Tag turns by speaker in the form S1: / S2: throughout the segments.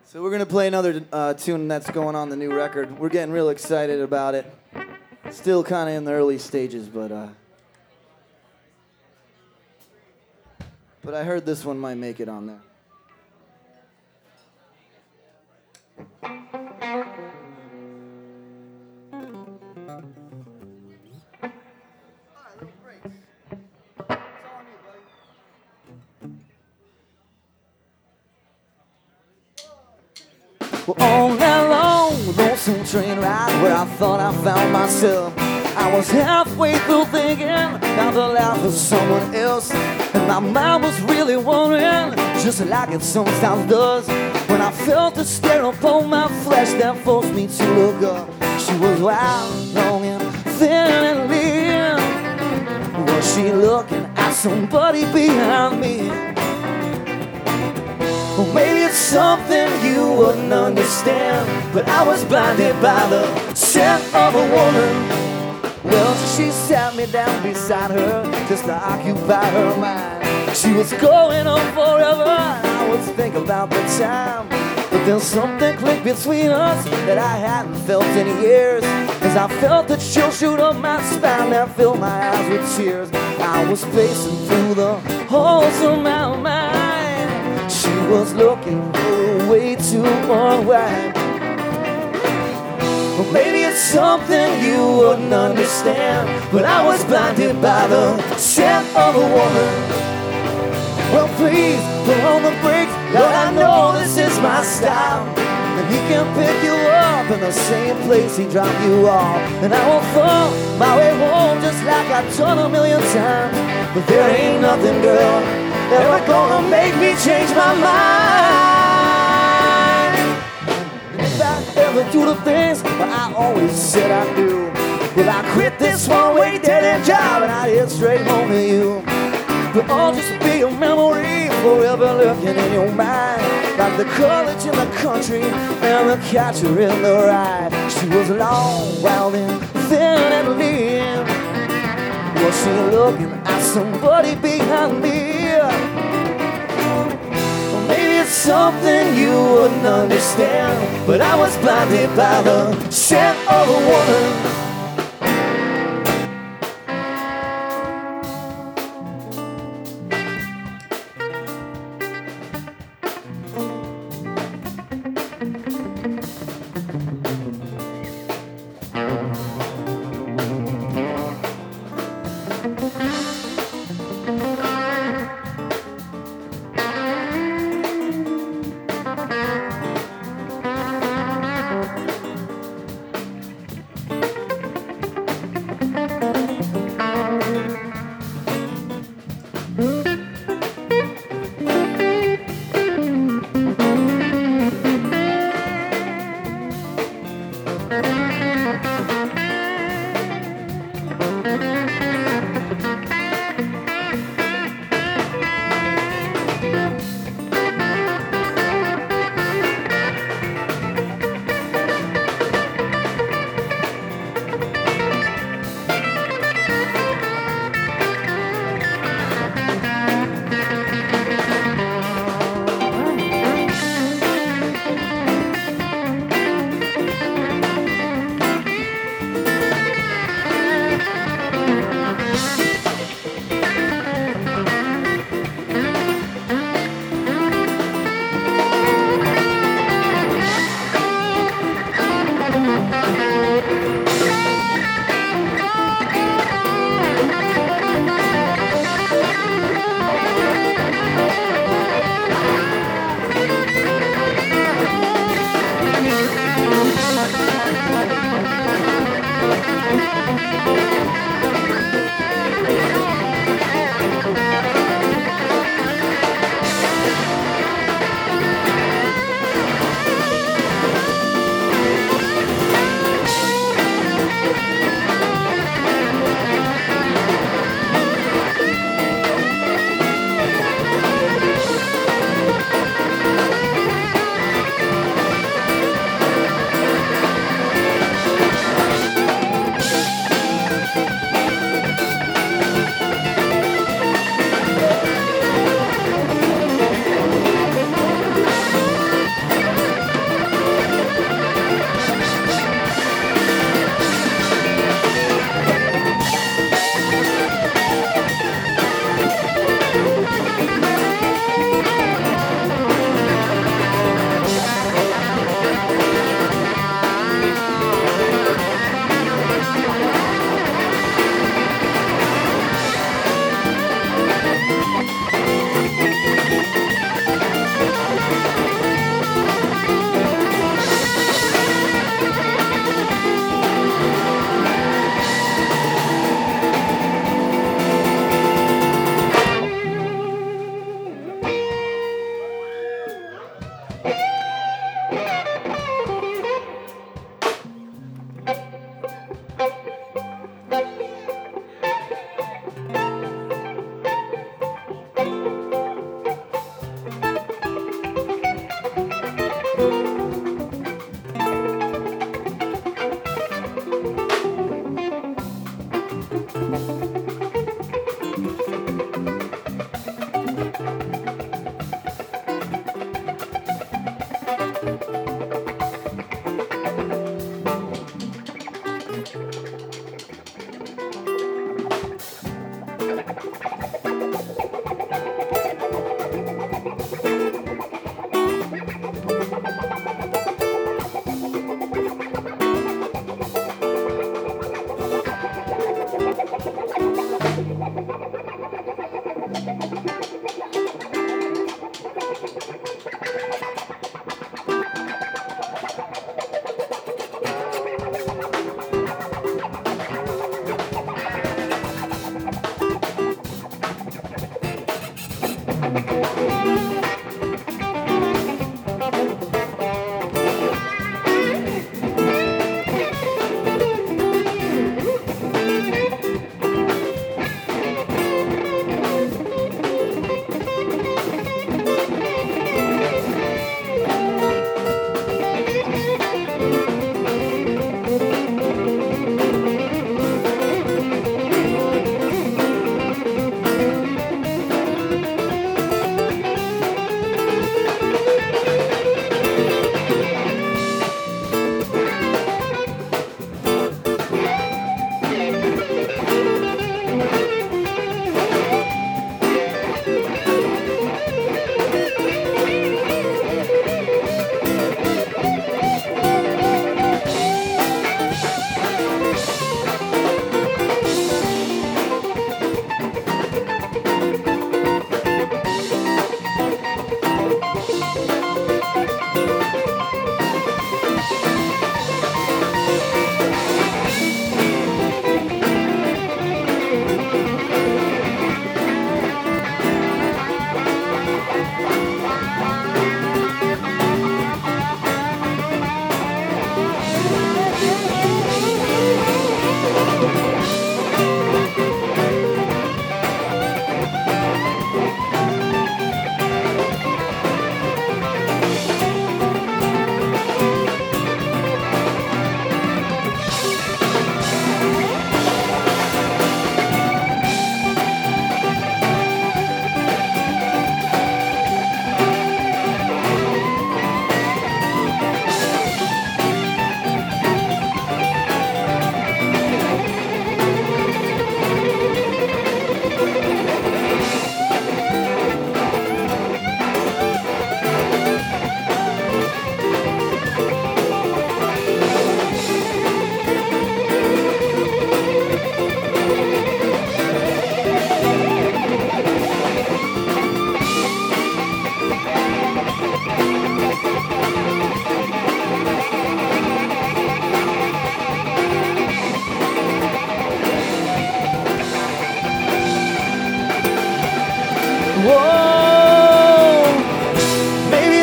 S1: So we're gonna play another tune that's going on the new record. We're getting real excited about it. Still kind of in the early stages, but I heard this one might make it on there. Well, all night long, lonesome train ride where I thought I found myself. I was halfway through thinking about the life of someone else, and my mind was really wondering, just like it sometimes does, when I felt the stare upon my flesh that forced me to look up. She was wild, long and thin and lean. Was she looking at somebody behind me? Well, maybe it's something you wouldn't understand, but I was blinded by the scent of a woman. Well, she sat me down beside her just to occupy her mind. She was going on forever, and I was thinking about the time. But then something clicked between us that I hadn't felt in years, as I felt the chill shoot up my spine that filled my eyes with tears. I was pacing through the halls of my mind. She was looking for a way to unwind. Well, maybe it's something you wouldn't understand, but I was blinded by the scent of a woman. Well, please, put on the brakes, Lord, I know this is my style. And he can pick you up in the same place he dropped you off. And I will fall my way home just like I've done a million times. But there ain't nothing, girl, ever gonna make me change my mind. And if I ever do the things I always said I do, well, I quit this one-way dead-end job and I head straight home to you. But all just be a memory forever lurking in your mind, like the college in the country and the catcher in the rye. She was long, wild and thin and lean. Was she looking at somebody behind me? Well, maybe it's something you wouldn't understand, but I was blinded by the scent of a woman.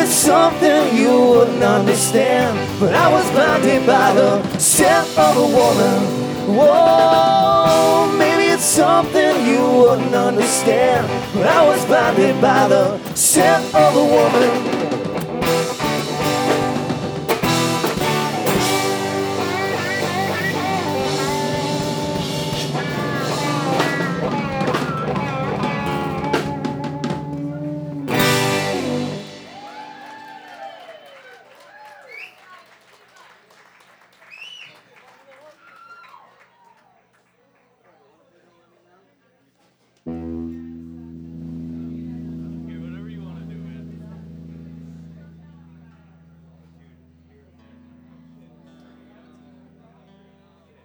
S1: it's something you wouldn't understand, but I was blinded by the scent of a woman. Whoa, maybe it's something you wouldn't understand, but I was blinded by the scent of a woman.